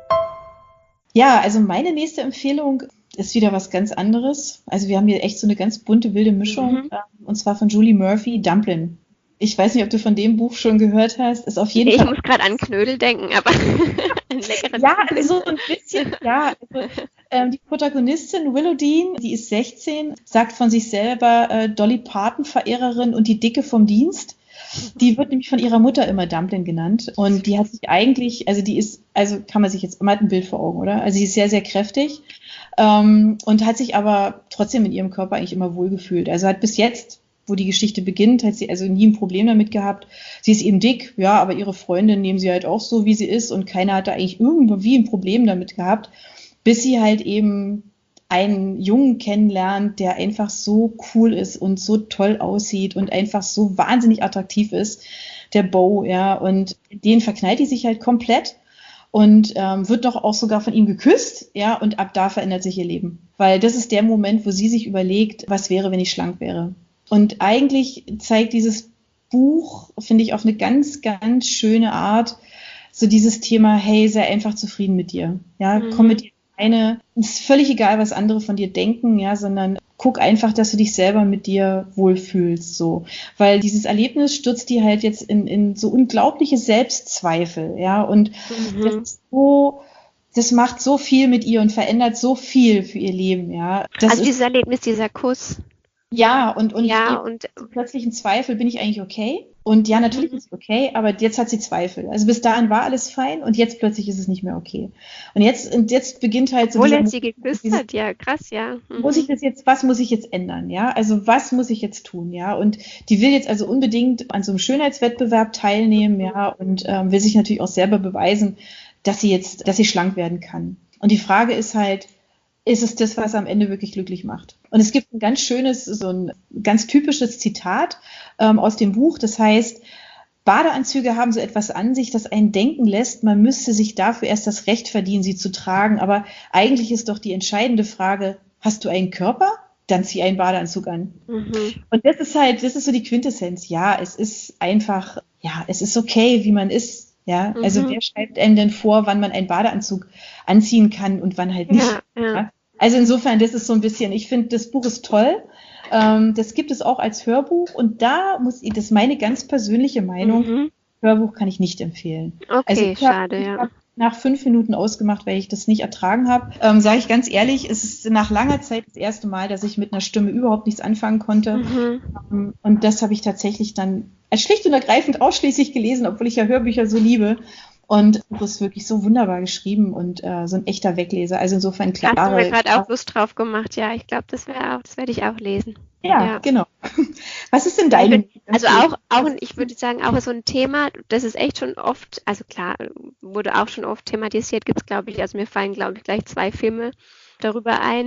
Ja, also meine nächste Empfehlung ist wieder was ganz anderes. Also wir haben hier echt so eine ganz bunte, wilde Mischung. Mhm. ähm, Und zwar von Julie Murphy, Dumplin'. Ich weiß nicht, ob du von dem Buch schon gehört hast. Ist auf jeden Ich Fall. muss gerade an Knödel denken, aber an leckere Ja, Dumplings. also so ein bisschen, ja. Also, ähm, die Protagonistin Willow Dean, die ist sechzehn, sagt von sich selber äh, Dolly Parton-Verehrerin und die Dicke vom Dienst. Die wird nämlich von ihrer Mutter immer Dumpling genannt. Und die hat sich eigentlich, also die ist, also kann man sich jetzt, man hat ein Bild vor Augen, oder? Also sie ist sehr, sehr kräftig ähm, und hat sich aber trotzdem in ihrem Körper eigentlich immer wohlgefühlt. Also hat bis jetzt, wo die Geschichte beginnt, hat sie also nie ein Problem damit gehabt. Sie ist eben dick, ja, aber ihre Freunde nehmen sie halt auch so, wie sie ist und keiner hat da eigentlich irgendwie ein Problem damit gehabt, bis sie halt eben einen Jungen kennenlernt, der einfach so cool ist und so toll aussieht und einfach so wahnsinnig attraktiv ist, der Bo, ja, und den verknallt die sich halt komplett und ähm, wird doch auch sogar von ihm geküsst, ja, und ab da verändert sich ihr Leben, weil das ist der Moment, wo sie sich überlegt, was wäre, wenn ich schlank wäre. Und eigentlich zeigt dieses Buch, finde ich, auf eine ganz, ganz schöne Art so dieses Thema, hey, sei einfach zufrieden mit dir, ja, komm mit Mhm. dir eine, es ist völlig egal, was andere von dir denken, ja, sondern guck einfach, dass du dich selber mit dir wohlfühlst, so. Weil dieses Erlebnis stürzt die halt jetzt in, in so unglaubliche Selbstzweifel, ja, und das Mhm. ist so, das macht so viel mit ihr und verändert so viel für ihr Leben, ja. Das Also ist, dieses Erlebnis, dieser Kuss. ja, und, und Ja, eben und so plötzlichen Zweifel, bin ich eigentlich okay? Und ja, natürlich mhm. ist sie okay, aber jetzt hat sie Zweifel. Also bis dahin war alles fein und jetzt plötzlich ist es nicht mehr okay. Und jetzt, und jetzt beginnt halt so Obwohl dieser er Moment, sie geküsst dieses, hat, ja, krass, ja. muss ich Mhm. das jetzt, was muss ich jetzt ändern, ja? Also was muss ich jetzt tun, ja? Und die will jetzt also unbedingt an so einem Schönheitswettbewerb teilnehmen, ja, und ähm, will sich natürlich auch selber beweisen, dass sie jetzt, dass sie schlank werden kann. Und die Frage ist halt, ist es das, was am Ende wirklich glücklich macht? Und es gibt ein ganz schönes, so ein ganz typisches Zitat ähm, aus dem Buch, das heißt, Badeanzüge haben so etwas an sich, das einen denken lässt, man müsste sich dafür erst das Recht verdienen, sie zu tragen. Aber eigentlich ist doch die entscheidende Frage, hast du einen Körper? Dann zieh einen Badeanzug an. Mhm. Und das ist halt, das ist so die Quintessenz. Ja, es ist einfach, ja, es ist okay, wie man ist. Ja, also Mhm. wer schreibt einem denn vor, wann man einen Badeanzug anziehen kann und wann halt nicht? Ja, ja. Ja? Also insofern, das ist so ein bisschen, ich finde, das Buch ist toll. Ähm, das gibt es auch als Hörbuch und da muss ich, das ist meine ganz persönliche Meinung, Mhm. Hörbuch kann ich nicht empfehlen. Also Okay, ich habe schade, ich ja. hab nach fünf Minuten ausgemacht, weil ich das nicht ertragen habe. Ähm, Sage ich ganz ehrlich, es ist nach langer Zeit das erste Mal, dass ich mit einer Stimme überhaupt nichts anfangen konnte. Mhm. Ähm, und das habe ich tatsächlich dann schlicht und ergreifend ausschließlich gelesen, obwohl ich ja Hörbücher so liebe. Und das Buch ist wirklich so wunderbar geschrieben und äh, so ein echter Wegleser. Also insofern Da hast du mir klare, gerade auch klare. Lust drauf gemacht. Ja, ich glaube, das wäre auch, das werde ich auch lesen. Ja, Ja. genau. Was ist denn Ja, ich deine bin, also Empfehlung? auch, auch, ich würde sagen, auch so ein Thema, das ist echt schon oft, also klar, wurde auch schon oft thematisiert, gibt es, glaube ich, also mir fallen, glaube ich, gleich zwei Filme darüber ein.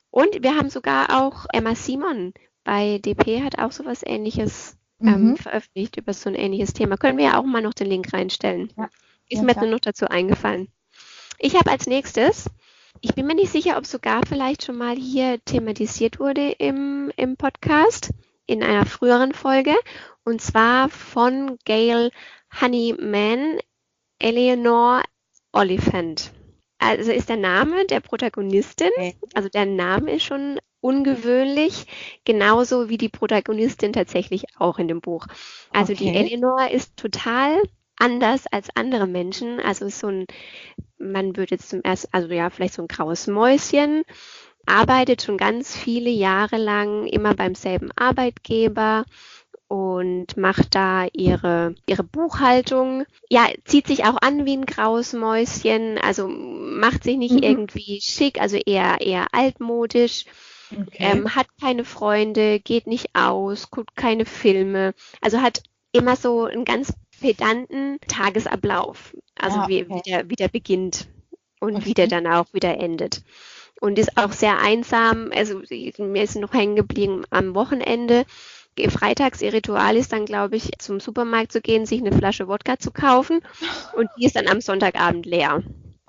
Und wir haben sogar auch Emma Simon bei D P hat auch sowas Ähnliches ähm, Mhm. veröffentlicht über so ein ähnliches Thema. Können wir ja auch mal noch den Link reinstellen. Ja, Ist ja, mir jetzt klar. nur noch dazu eingefallen. Ich habe als nächstes, ich bin mir nicht sicher, ob sogar vielleicht schon mal hier thematisiert wurde im, im Podcast, in einer früheren Folge, und zwar von Gail Honeyman, Eleanor Oliphant. Also ist der Name der Protagonistin, Okay. also der Name ist schon ungewöhnlich, genauso wie die Protagonistin tatsächlich auch in dem Buch. Also die Okay. Eleanor ist total anders als andere Menschen, also ist so ein, man würde jetzt zum ersten, also ja, vielleicht so ein graues Mäuschen, arbeitet schon ganz viele Jahre lang immer beim selben Arbeitgeber und macht da ihre, ihre Buchhaltung. Ja, zieht sich auch an wie ein graues Mäuschen, also macht sich nicht Mhm. irgendwie schick, also eher, eher altmodisch, Okay. ähm, hat keine Freunde, geht nicht aus, guckt keine Filme, also hat immer so einen ganz pedanten Tagesablauf, also Ah, wie, wie, okay. der, wie der beginnt und wie der Okay. dann auch wieder endet. Und ist auch sehr einsam, also mir ist noch hängen geblieben am Wochenende. Freitags ihr Ritual ist dann, glaube ich, zum Supermarkt zu gehen, sich eine Flasche Wodka zu kaufen und die ist dann am Sonntagabend leer.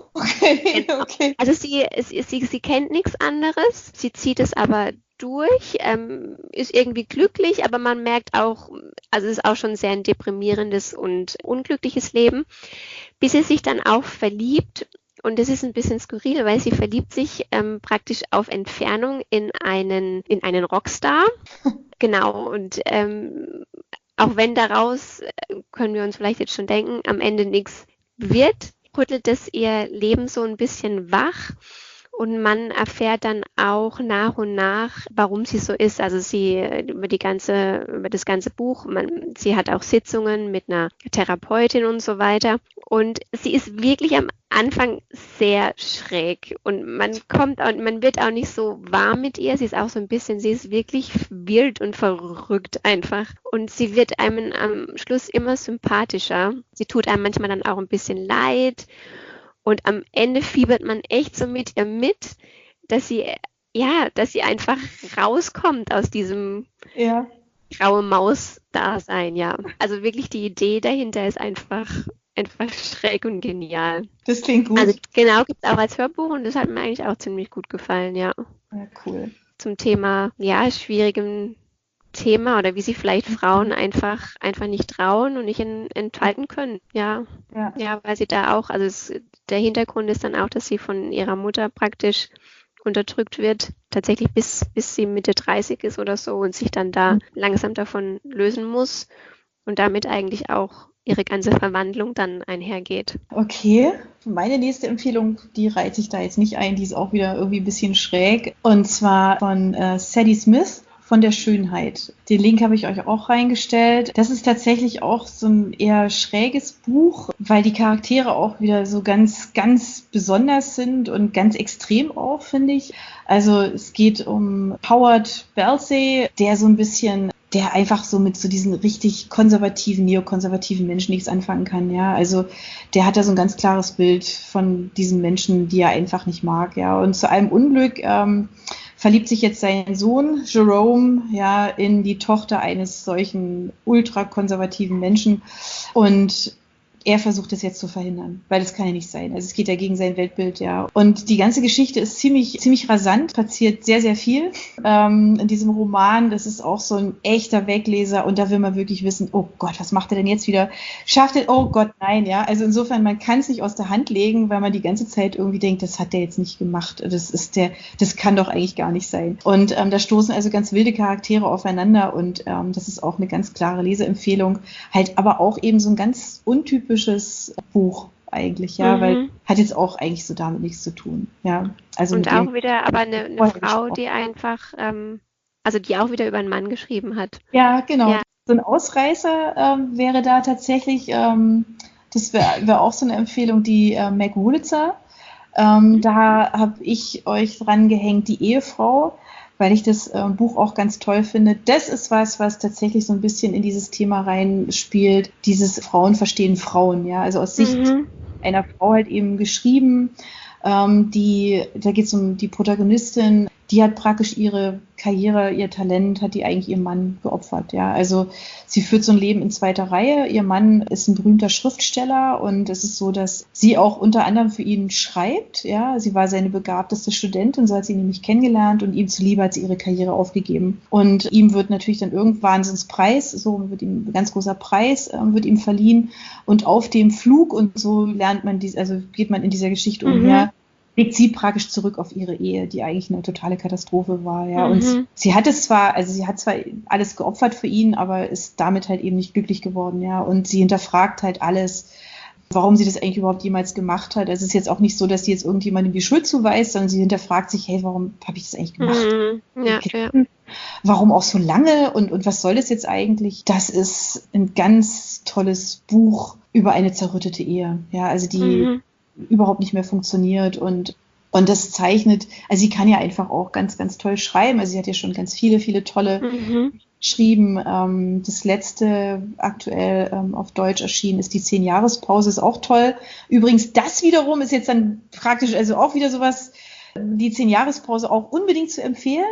Okay. Genau. Okay. Also sie, sie, sie, sie kennt nichts anderes, sie zieht es aber durch, ähm, ist irgendwie glücklich, aber man merkt auch, also es ist auch schon sehr ein deprimierendes und unglückliches Leben, bis sie sich dann auch verliebt. Und das ist ein bisschen skurril, weil sie verliebt sich ähm, praktisch auf Entfernung in einen, in einen Rockstar. Genau, und ähm, auch wenn daraus, äh, können wir uns vielleicht jetzt schon denken, am Ende nichts wird, rüttelt es ihr Leben so ein bisschen wach. Und man erfährt dann auch nach und nach, warum sie so ist. Also sie äh, über die ganze, über das ganze Buch, man, sie hat auch Sitzungen mit einer Therapeutin und so weiter. Und sie ist wirklich am Anfang sehr schräg und man kommt auch, man wird auch nicht so warm mit ihr. Sie ist auch so ein bisschen, sie ist wirklich wild und verrückt einfach. Und sie wird einem am Schluss immer sympathischer. Sie tut einem manchmal dann auch ein bisschen leid. Und am Ende fiebert man echt so mit ihr mit, dass sie, ja, dass sie einfach rauskommt aus diesem Ja, graue Maus-Dasein, ja. Also wirklich die Idee dahinter ist einfach, einfach schräg und genial. das klingt Also gut. genau, gibt es auch als Hörbuch und das hat mir eigentlich auch ziemlich gut gefallen, ja. Ja, cool. Zum Thema, ja, schwierigem Thema oder wie sich vielleicht Frauen einfach, einfach nicht trauen und nicht in, entfalten können, ja. Ja. Ja, weil sie da auch, also es, der Hintergrund ist dann auch, dass sie von ihrer Mutter praktisch unterdrückt wird, tatsächlich bis, bis sie Mitte dreißig ist oder so und sich dann da langsam davon lösen muss und damit eigentlich auch ihre ganze Verwandlung dann einhergeht. Okay, meine nächste Empfehlung, die reiht sich da jetzt nicht ein, die ist auch wieder irgendwie ein bisschen schräg. Und zwar von äh, Sadie Smith von der Schönheit. Den Link habe ich euch auch reingestellt. Das ist tatsächlich auch so ein eher schräges Buch, weil die Charaktere auch wieder so ganz, ganz besonders sind und ganz extrem auch, finde ich. Also es geht um Howard Balsey, der so ein bisschen der einfach so mit so diesen richtig konservativen, neokonservativen Menschen nichts anfangen kann, ja. Also der hat da so ein ganz klares Bild von diesen Menschen, die er einfach nicht mag, ja. Und zu allem Unglück ähm, verliebt sich jetzt sein Sohn Jerome ja in die Tochter eines solchen ultrakonservativen Menschen und er versucht es jetzt zu verhindern, weil das kann ja nicht sein. Also es geht ja gegen sein Weltbild, ja. Und die ganze Geschichte ist ziemlich, ziemlich rasant, passiert sehr, sehr viel ähm, in diesem Roman. Das ist auch so ein echter Wegleser und da will man wirklich wissen, oh Gott, was macht er denn jetzt wieder? Schafft er, oh Gott, nein, ja. Also insofern, man kann es nicht aus der Hand legen, weil man die ganze Zeit irgendwie denkt, das hat der jetzt nicht gemacht. Das ist der, das kann doch eigentlich gar nicht sein. Und ähm, da stoßen also ganz wilde Charaktere aufeinander und ähm, das ist auch eine ganz klare Leseempfehlung. Halt aber auch eben so ein ganz untypisches Buch eigentlich, ja, Mhm. weil hat jetzt auch eigentlich so damit nichts zu tun, ja. Also Und mit auch dem wieder aber eine, eine vorher Frau, gesprochen. die einfach, ähm, also die auch wieder über einen Mann geschrieben hat. Ja, genau. Ja. So ein Ausreißer ähm, wäre da tatsächlich, ähm, das wäre wär auch so eine Empfehlung, die äh, Meg Wolitzer. Ähm, da habe ich euch dran gehängt, die Ehefrau, weil ich das äh, Buch auch ganz toll finde. Das ist was, was tatsächlich so ein bisschen in dieses Thema reinspielt, dieses Frauen verstehen Frauen, ja, also aus Sicht Mhm. einer Frau halt eben geschrieben. Ähm, die, da geht es um die Protagonistin, die hat praktisch ihre Karriere, ihr Talent, hat die eigentlich ihrem Mann geopfert. Ja, also sie führt so ein Leben in zweiter Reihe. Ihr Mann ist ein berühmter Schriftsteller und es ist so, dass sie auch unter anderem für ihn schreibt. Ja, sie war seine begabteste Studentin, so hat sie ihn nämlich kennengelernt und ihm zuliebe hat sie ihre Karriere aufgegeben. Und ihm wird natürlich dann irgendwann Wahnsinnspreis, so wird ihm ein ganz großer Preis, äh, wird ihm verliehen. Und auf dem Flug und so lernt man dies, also geht man in dieser Geschichte Mhm. umher, legt sie praktisch zurück auf ihre Ehe, die eigentlich eine totale Katastrophe war, ja. Und Mhm. sie hat es zwar, also sie hat zwar alles geopfert für ihn, aber ist damit halt eben nicht glücklich geworden, ja. Und sie hinterfragt halt alles, warum sie das eigentlich überhaupt jemals gemacht hat. Also es ist jetzt auch nicht so, dass sie jetzt irgendjemandem die Schuld zuweist, sondern sie hinterfragt sich, hey, warum habe ich das eigentlich gemacht? Mhm. Ja, ja. Warum auch so lange und, und was soll das jetzt eigentlich? Das ist ein ganz tolles Buch über eine zerrüttete Ehe, ja, also die Mhm. überhaupt nicht mehr funktioniert und, und das zeichnet, also sie kann ja einfach auch ganz, ganz toll schreiben, also sie hat ja schon ganz viele, viele tolle Mhm. geschrieben. Ähm, das letzte aktuell ähm, auf Deutsch erschienen ist die Zehn-Jahres-Pause, ist auch toll. Übrigens, das wiederum ist jetzt dann praktisch, also auch wieder sowas, die Zehn-Jahres-Pause auch unbedingt zu empfehlen.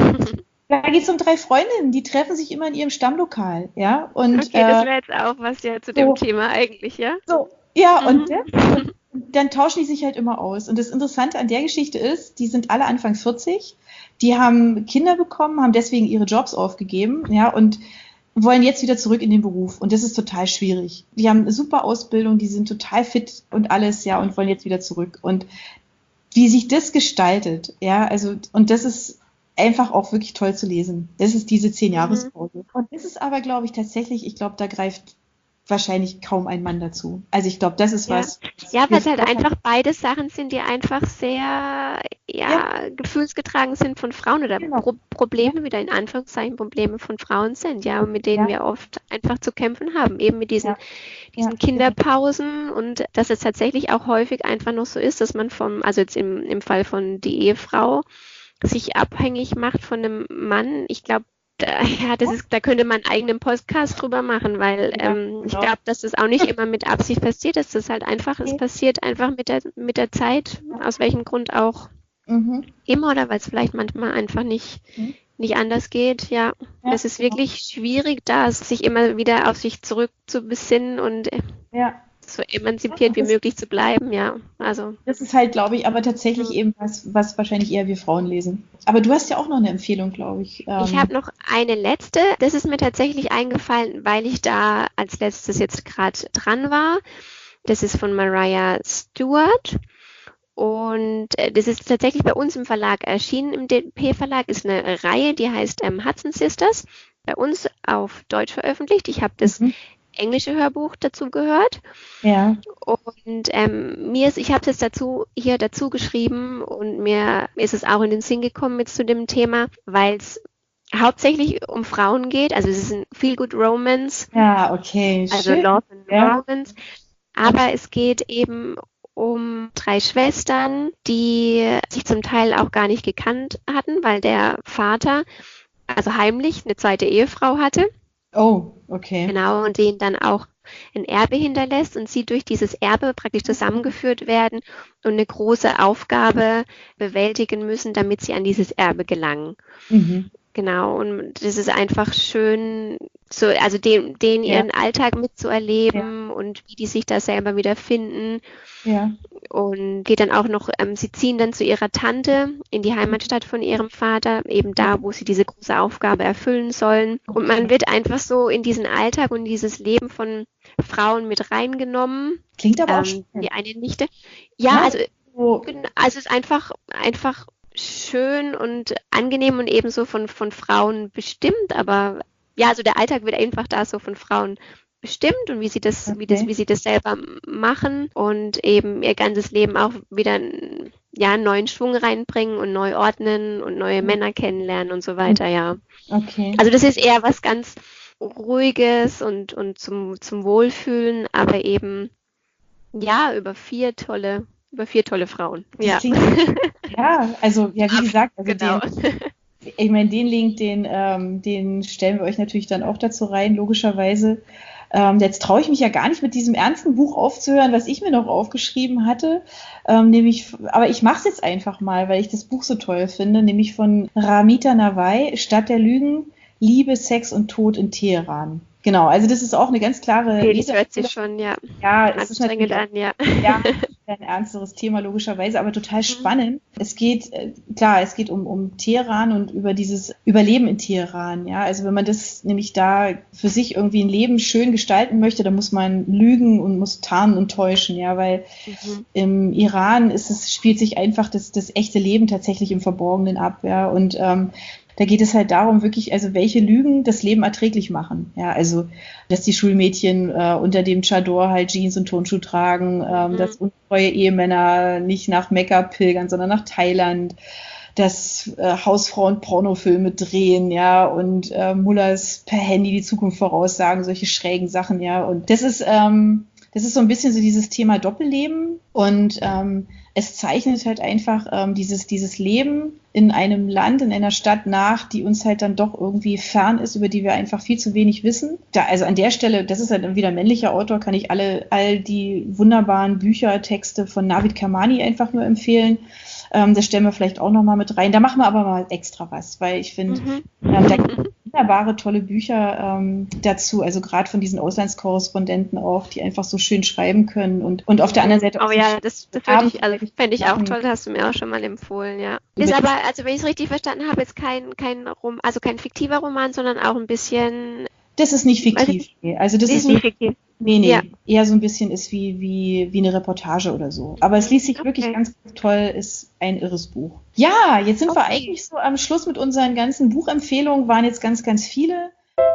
Da geht es um drei Freundinnen, die treffen sich immer in ihrem Stammlokal, ja, und Okay, das äh, wäre jetzt auch was ja zu dem so, Thema eigentlich, ja? so, ja, und, Mhm. und dann tauschen die sich halt immer aus. Und das Interessante an der Geschichte ist, die sind alle Anfang vierzig, die haben Kinder bekommen, haben deswegen ihre Jobs aufgegeben, ja, und wollen jetzt wieder zurück in den Beruf. Und das ist total schwierig. Die haben eine super Ausbildung, die sind total fit und alles, ja, und wollen jetzt wieder zurück. Und wie sich das gestaltet, ja, also, und das ist einfach auch wirklich toll zu lesen. Das ist diese Mhm. Zehn-Jahres-Pause. Und das ist aber, glaube ich, tatsächlich, ich glaube, da greift wahrscheinlich kaum ein Mann dazu. Also ich glaube, das ist Ja. was. Ja, weil es halt wir Frauen- einfach beide Sachen sind, die einfach sehr, Ja, ja, gefühlsgetragen sind von Frauen oder genau. Pro Probleme, wieder in Anführungszeichen Probleme von Frauen sind, ja, und mit denen Ja, wir oft einfach zu kämpfen haben, eben mit diesen, ja, diesen ja, genau. Kinderpausen und dass es tatsächlich auch häufig einfach noch so ist, dass man vom, also jetzt im, im Fall von die Ehefrau, sich abhängig macht von einem Mann. Ich glaube, da, ja, das ist, da könnte man einen eigenen Podcast drüber machen, weil Ja, ähm, ich genau. glaube, dass das auch nicht immer mit Absicht passiert, dass das halt einfach, es Nee. passiert einfach mit der, mit der Zeit, Ja. aus welchem Grund auch Mhm. immer oder weil es vielleicht manchmal einfach nicht, Mhm. nicht anders geht. Ja, Ja, es ist genau. wirklich schwierig, da sich immer wieder auf sich zurückzubesinnen und äh, Ja. so emanzipiert wie Das, möglich zu bleiben. Ja, also. das ist halt, glaube ich, aber tatsächlich hm. eben was, was wahrscheinlich eher wir Frauen lesen. Aber du hast ja auch noch eine Empfehlung, glaube ich. Ich Ähm, habe noch eine letzte. Das ist mir tatsächlich eingefallen, weil ich da als letztes jetzt gerade dran war. Das ist von Mariah Stewart. Und äh, das ist tatsächlich bei uns im Verlag erschienen. Im D P-Verlag ist eine Reihe, die heißt ähm, Hudson Sisters. Bei uns auf Deutsch veröffentlicht. Ich habe das mhm. englische Hörbuch dazu gehört. Ja. Und ähm, mir ist, ich habe es jetzt dazu hier dazu geschrieben und mir ist es auch in den Sinn gekommen mit zu dem Thema, weil es hauptsächlich um Frauen geht. Also es ist ein Feel-Good Romance, Ja, okay, also schön. Love and Ja. Romance. Aber es geht eben um drei Schwestern, die sich zum Teil auch gar nicht gekannt hatten, weil der Vater also heimlich eine zweite Ehefrau hatte. Oh, okay. Genau, und denen dann auch ein Erbe hinterlässt und sie durch dieses Erbe praktisch zusammengeführt werden und eine große Aufgabe bewältigen müssen, damit sie an dieses Erbe gelangen. Mhm. Genau, und das ist einfach schön, so, also den, den Ja, ihren Alltag ja, mitzuerleben und wie die sich da selber wieder finden. ja. Und geht dann auch noch, ähm, sie ziehen dann zu ihrer Tante in die Heimatstadt von ihrem Vater, eben da, wo sie diese große Aufgabe erfüllen sollen. Und man Okay. wird einfach so in diesen Alltag und dieses Leben von Frauen mit reingenommen. Klingt aber auch Ähm, schön. die eine Nichte. Ja, Ja, also, so, gen- also es ist einfach, einfach schön und angenehm und ebenso von, von Frauen bestimmt, aber ja, also der Alltag wird einfach da so von Frauen bestimmt und wie sie das, wie das, okay. wie sie das selber machen und eben ihr ganzes Leben auch wieder ja, einen neuen Schwung reinbringen und neu ordnen und neue Männer kennenlernen und so weiter, ja. Okay. Also das ist eher was ganz Ruhiges und, und zum, zum Wohlfühlen, aber eben ja, über vier tolle, über vier tolle Frauen. Das Ja. klingt, ja, also, ja, wie gesagt, also Genau. den, ich meine, den Link, den, ähm, den stellen wir euch natürlich dann auch dazu rein, logischerweise. Ähm, jetzt traue ich mich ja gar nicht, mit diesem ernsten Buch aufzuhören, was ich mir noch aufgeschrieben hatte. Ähm, nämlich, aber ich mache es jetzt einfach mal, weil ich das Buch so toll finde, nämlich von Ramita Nawai, Stadt der Lügen, Liebe, Sex und Tod in Teheran. Genau, also das ist auch eine ganz klare Okay, das hört sich schon, ja, ja, es ist anstrengend natürlich an, ja. ja, ein ernsteres Thema logischerweise, aber total spannend. Es geht, äh, klar, es geht um, um Teheran und über dieses Überleben in Teheran. Ja, also wenn man das nämlich da für sich irgendwie ein Leben schön gestalten möchte, dann muss man lügen und muss tarnen und täuschen. Ja, weil mhm. im Iran ist es, spielt sich einfach das, das echte Leben tatsächlich im Verborgenen ab. Ja, und ähm, da geht es halt darum, wirklich, also welche Lügen das Leben erträglich machen. Ja, also, dass die Schulmädchen äh, unter dem Chador halt Jeans und Turnschuh tragen, ähm, mhm. dass untreue Ehemänner nicht nach Mekka pilgern, sondern nach Thailand, dass äh, Hausfrauen Pornofilme drehen, ja, und äh, Mullahs per Handy die Zukunft voraussagen, solche schrägen Sachen, ja. Und das ist, ähm, das ist so ein bisschen so dieses Thema Doppelleben und ähm, es zeichnet halt einfach ähm, dieses, dieses Leben in einem Land, in einer Stadt nach, die uns halt dann doch irgendwie fern ist, über die wir einfach viel zu wenig wissen. Da, also an der Stelle, das ist halt wieder ein männlicher Autor, kann ich alle, all die wunderbaren Bücher, Texte von Navid Kermani einfach nur empfehlen. Ähm, das stellen wir vielleicht auch nochmal mit rein. Da machen wir aber mal extra was, weil ich finde, mhm. ähm, da gibt es wunderbare, tolle Bücher ähm, dazu, also gerade von diesen Auslandskorrespondenten auch, die einfach so schön schreiben können und, und auf der anderen Seite auch oh so ja, das, das würde ich, also fände ich auch toll, das hast du mir auch schon mal empfohlen, ja. Ist aber, also wenn ich es richtig verstanden habe, jetzt kein, kein Rom, also kein fiktiver Roman, sondern auch ein bisschen... Das ist nicht fiktiv, nee. Also das ist, ist nicht fiktiv. Nee, nee, ja. Eher so ein bisschen ist wie, wie, wie eine Reportage oder so. Aber es liest sich okay. wirklich ganz, ganz toll, ist ein irres Buch. Ja, jetzt sind okay. wir eigentlich so am Schluss mit unseren ganzen Buchempfehlungen, waren jetzt ganz, ganz viele.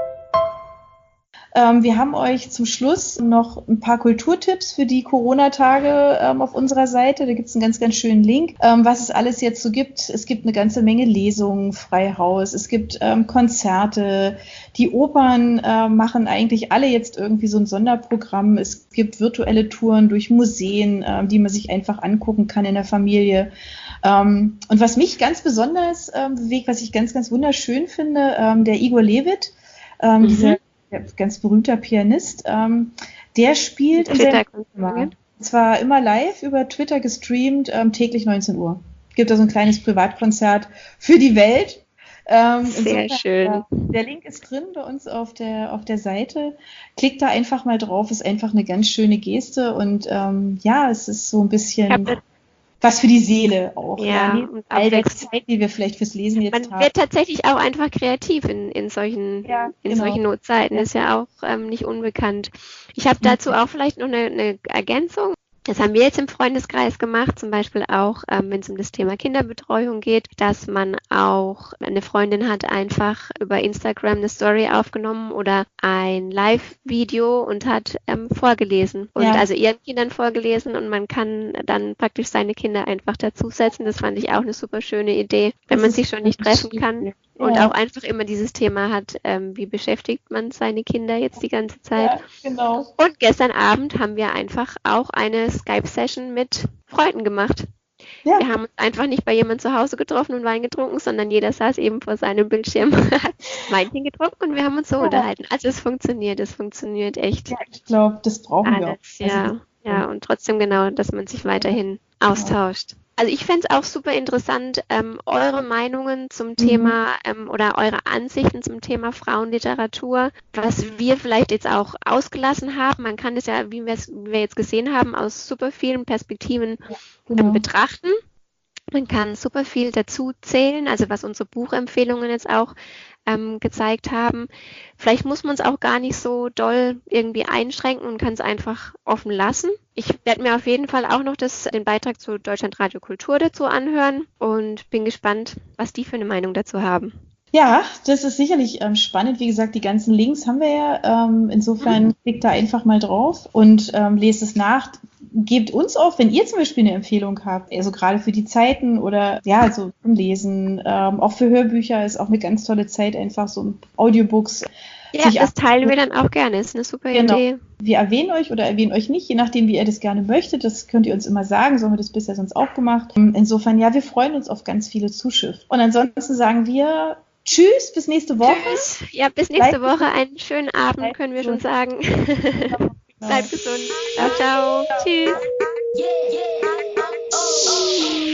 Ähm, wir haben euch zum Schluss noch ein paar Kulturtipps für die Corona-Tage ähm, auf unserer Seite. Da gibt es einen ganz, ganz schönen Link, ähm, was es alles jetzt so gibt. Es gibt eine ganze Menge Lesungen, Freihaus, es gibt ähm, Konzerte. Die Opern äh, machen eigentlich alle jetzt irgendwie so ein Sonderprogramm. Es gibt virtuelle Touren durch Museen, äh, die man sich einfach angucken kann in der Familie. Ähm, und was mich ganz besonders ähm, bewegt, was ich ganz, ganz wunderschön finde, ähm, der Igor Levit, ähm, mhm. dieser der ganz berühmter Pianist, ähm, der spielt in seinem Zimmer. Und zwar immer live über Twitter gestreamt, ähm, täglich neunzehn Uhr. Gibt da so ein kleines Privatkonzert für die Welt. Ähm, Sehr insofern, schön. Äh, der Link ist drin bei uns auf der, auf der Seite. Klickt da einfach mal drauf, ist einfach eine ganz schöne Geste und ähm, ja, es ist so ein bisschen... was für die Seele auch. Ja, ja. All der Zeit, die wir vielleicht fürs Lesen jetzt man haben. Man wird tatsächlich auch einfach kreativ in, in, solchen, ja, in genau. solchen Notzeiten. Ja. Ist ja auch ähm, nicht unbekannt. Ich habe dazu auch vielleicht noch eine, eine Ergänzung. Das haben wir jetzt im Freundeskreis gemacht, zum Beispiel auch, ähm, wenn es um das Thema Kinderbetreuung geht, dass man auch, eine Freundin hat einfach über Instagram eine Story aufgenommen oder ein Live-Video und hat ähm, vorgelesen. Und ja. also ihren Kindern vorgelesen und man kann dann praktisch seine Kinder einfach dazusetzen. Das fand ich auch eine super schöne Idee, wenn das man sich schon nicht treffen kann. Und ja. auch einfach immer dieses Thema hat, ähm, wie beschäftigt man seine Kinder jetzt die ganze Zeit. Ja, genau. Und gestern Abend haben wir einfach auch eine Skype-Session mit Freunden gemacht. Ja. Wir haben uns einfach nicht bei jemandem zu Hause getroffen und Wein getrunken, sondern jeder saß eben vor seinem Bildschirm, hat Weinchen getrunken und wir haben uns so ja. unterhalten. Also es funktioniert, es funktioniert echt. Ja, ich glaube, das brauchen Alles, wir auch. Ja, also, ja, und trotzdem genau, dass man sich weiterhin ja. austauscht. Also ich fände es auch super interessant, ähm, eure Meinungen zum mhm. Thema ähm, oder eure Ansichten zum Thema Frauenliteratur, was wir vielleicht jetzt auch ausgelassen haben. Man kann es ja, wie, wie wir jetzt gesehen haben, aus super vielen Perspektiven ja, genau. ähm, betrachten. Man kann super viel dazu zählen, also was unsere Buchempfehlungen jetzt auch ähm, gezeigt haben. Vielleicht muss man es auch gar nicht so doll irgendwie einschränken und kann es einfach offen lassen. Ich werde mir auf jeden Fall auch noch das, den Beitrag zu Deutschlandradio Kultur dazu anhören und bin gespannt, was die für eine Meinung dazu haben. Ja, das ist sicherlich ähm, spannend. Wie gesagt, die ganzen Links haben wir ja. Ähm, insofern mhm. klickt da einfach mal drauf und ähm, lest es nach. Gebt uns auch, wenn ihr zum Beispiel eine Empfehlung habt, also gerade für die Zeiten oder ja, also zum Lesen, ähm, auch für Hörbücher ist auch eine ganz tolle Zeit, einfach so Audiobooks. Ja, das teilen wir dann auch gerne, ist eine super genau. Idee. Wir erwähnen euch oder erwähnen euch nicht, je nachdem, wie ihr das gerne möchtet. Das könnt ihr uns immer sagen, so haben wir das bisher sonst auch gemacht. Insofern, ja, wir freuen uns auf ganz viele Zuschriften. Und ansonsten sagen wir Tschüss, bis nächste Woche. Tschüss. Ja, bis nächste Bleibt Woche. Einen schönen Abend, Bleibt können wir schon gesund. sagen. Genau. Bleibt gesund. Ciao, ciao. Tschüss. Yeah, yeah. Oh, oh.